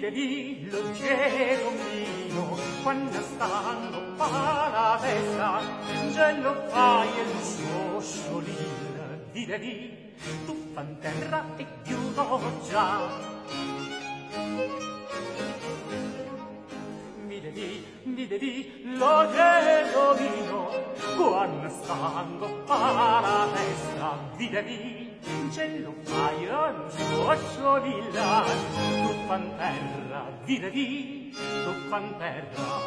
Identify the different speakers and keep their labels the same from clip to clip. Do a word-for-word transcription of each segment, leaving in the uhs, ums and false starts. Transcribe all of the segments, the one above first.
Speaker 1: vedi lo geromino quando stanno la testa già lo fai e il suo sciolino di vedi tu fan terra e chiudo già mi devi, mi devi lo geromino quando stanno la testa di vedi ce lo fai al suo sciolino tu fan terra di vedi tu fan terra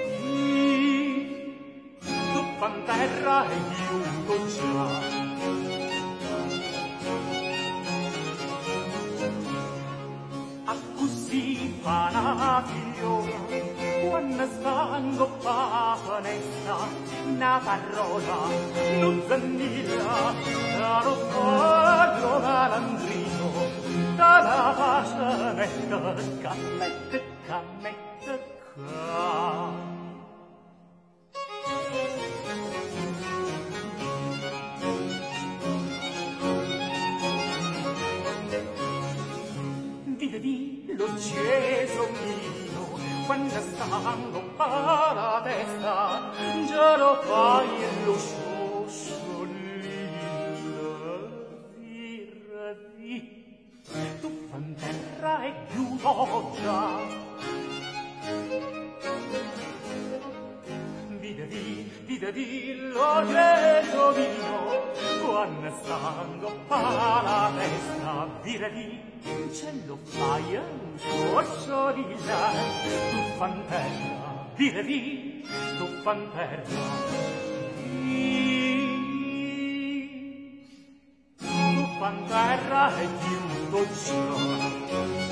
Speaker 1: tu fan terra e chiudo già così fa una figliora quando stanno papanetta una parola non zanilla caro padro malandrino dalla pasanetta cammette cammette ca di lo geso mio quando stanno la testa già lo fai e lo sciosciolino di tu fan terra e chiudo già Videvi, videvi lo geso mio quando stanno la testa videvi ce lo fai un suo sciolino tu fan terra videvi tu fan terra tu fan terra e chiudo già